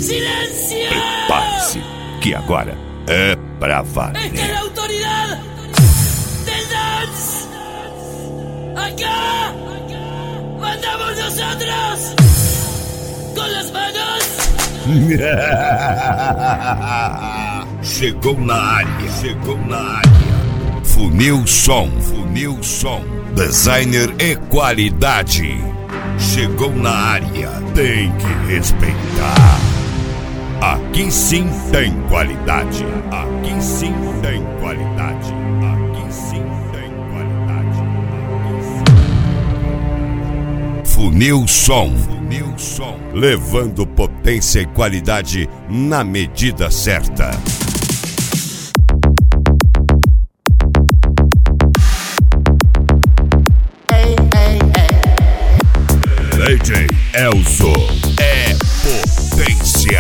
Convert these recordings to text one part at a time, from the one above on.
¡Silencio! Prepare-se, que agora é pra valer. ¡Esta es la autoridad del dance! ¡Acá! ¡Mandamos nosotros! ¡Con las manos! Chegou na área, chegou na área. Funil Som, Funil Som. Designer e qualidade. Chegou na área, tem que respeitar. Aqui sim tem qualidade. Aqui sim tem qualidade. Aqui sim tem qualidade. Funil Som. Funil Som. Levando potência e qualidade na medida certa. DJ Elzo é potência.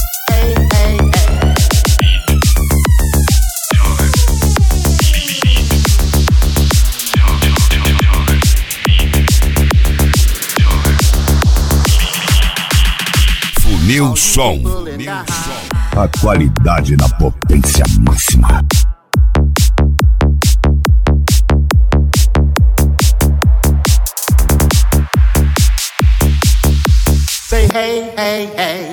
Funil Som. A qualidade na potência máxima. Say hey, hey, hey.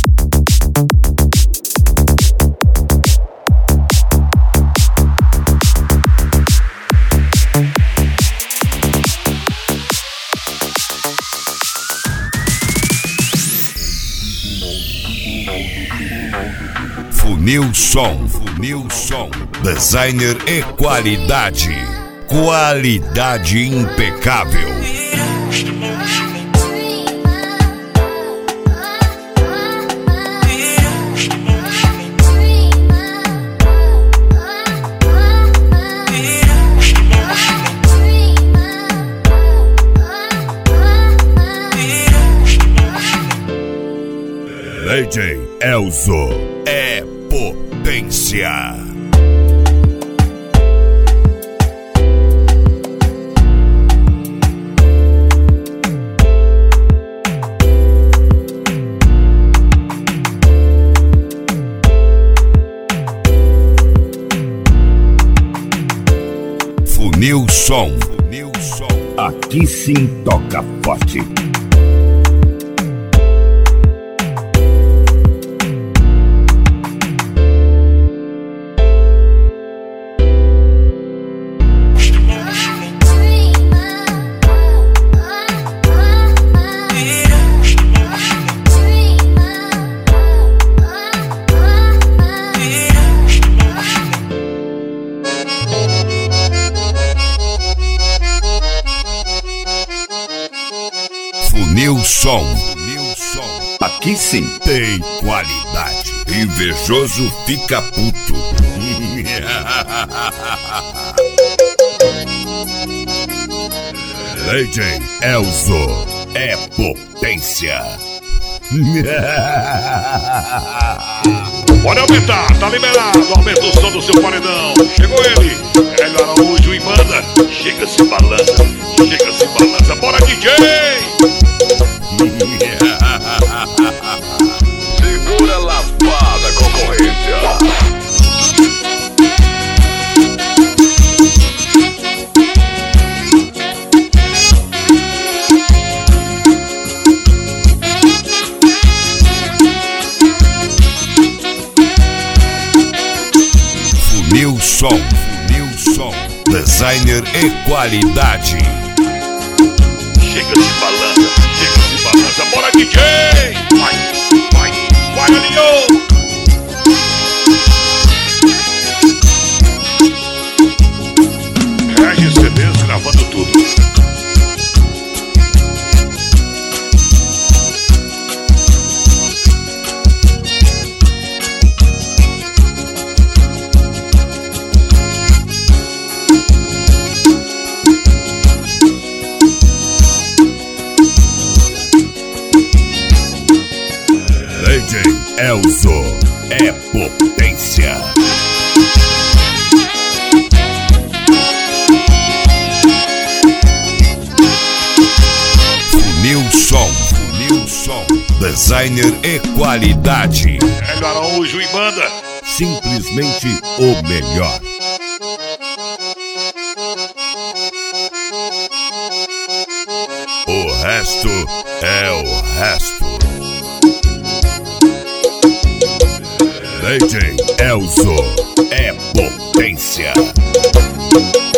Funil Som, Funil Som. Designer e qualidade. Qualidade impecável. DJ Elzo é potência. Funil Som. Funil Som. Aqui sim toca forte. Funil Som. Aqui sim tem qualidade. Invejoso fica puto. DJ Elzo é potência. Pode aumentar, tá liberado. Aumenta o som do seu paredão. Chegou ele, Hélio Araújo e banda. Chega, se balança, chega, se balança. Bora, DJ! Segura a lapada, concorrência. Funil Som, Funil Som. Designer e qualidade. Chega, se balança, chega, se balança. Bora, DJ! Vai, vai, vai, Alinho! RCBs gravando tudo. DJ Elzo é potência. Funil Som, Funil Som. Designer e qualidade. Hélio Araújo e banda. Simplesmente o melhor. O resto é o resto. DJ Elzo é potência.